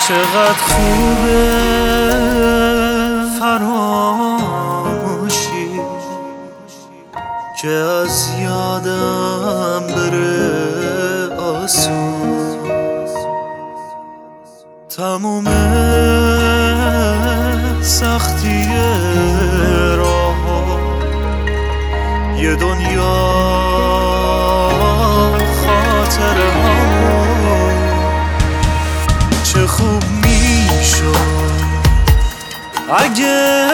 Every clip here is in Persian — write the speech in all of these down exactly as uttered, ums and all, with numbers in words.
چقدر خوبه فراموشی که از یادم بره آسون. تموم سختی راه یه دنیا خاطره ها چه خوب میشد اگه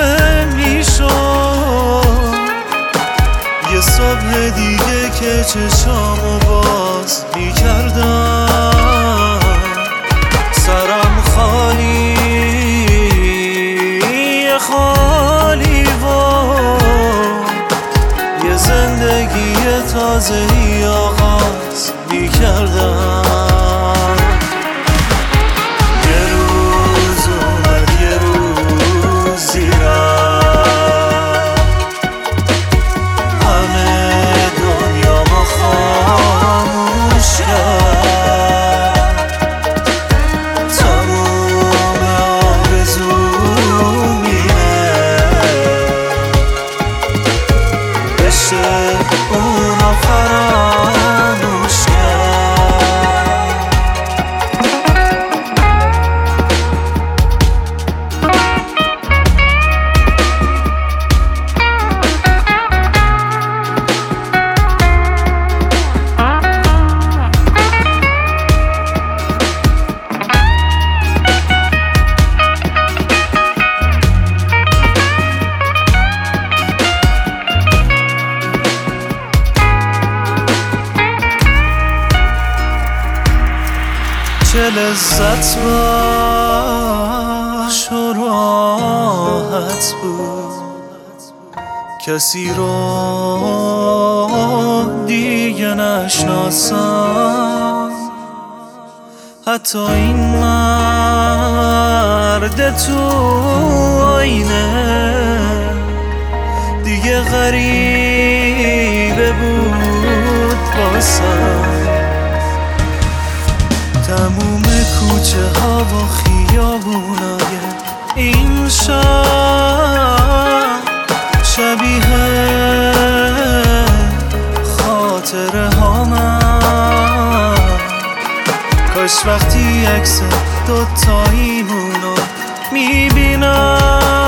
میشد یه صبح دیگه که چشامو باز میکردم، سرم خالی خالی و یه زندگی تازه‌ای آغاز میکردم. اونا فراموش کرد. چه لذت بخش و راحت بود کسی رو دیگه نشناسم، حتی این مرد تو آینه دیگه غریبه بود باسم. تموم کوچه ها و خیابونای این شهر شبیه خاطره ها من، کاش وقتی عکس دوتاییمونو میبینم